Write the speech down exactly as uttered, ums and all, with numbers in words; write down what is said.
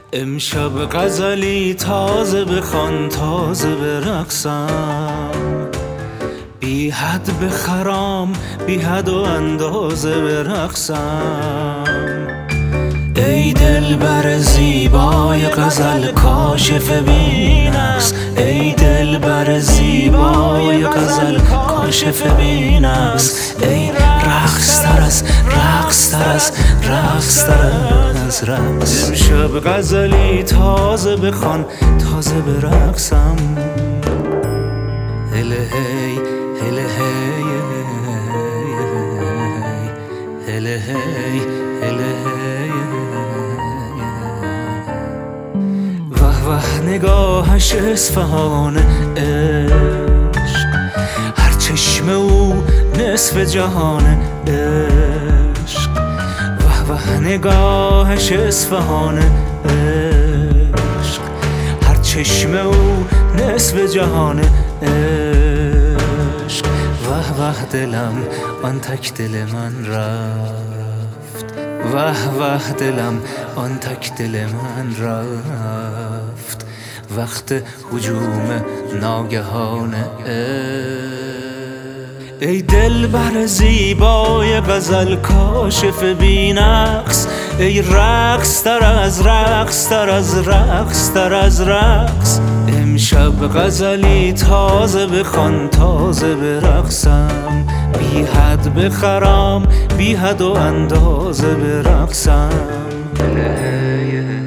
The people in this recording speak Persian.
امشب غزلی تازه بخوان، تازه برقصم، بی حد بخرام، بی حد و اندازه برقصم. ای دلبر زیبای غزل کاشف بی نقص، ای دلبر زیبای غزل کاشف بی نقص، ای رقص تر از رقص تر از رقص تر از رقص. امشب غزلی تازه بخوان، تازه برقصم. هله هی هله هی هله هی هله هی. وح وح نگاهش اصفهان عشق، هر چشم او نصف جهان عشق. وح وح نگاهش اصفهان عشق، هر چشم او نصف جهان عشق. وح وح دلم آن تک دل من رفت، وح وح دلم آن تک دل من رفت، وقت هجوم ناگهان عشق. ای دلبر زیبای غزل کاشف بی نقص، ای رقص تر از رقص تر از رقص تر از رقص. امشب غزلی تازه بخوان، تازه برقصم، بی حد بخرام، بی حد و اندازه برقصم.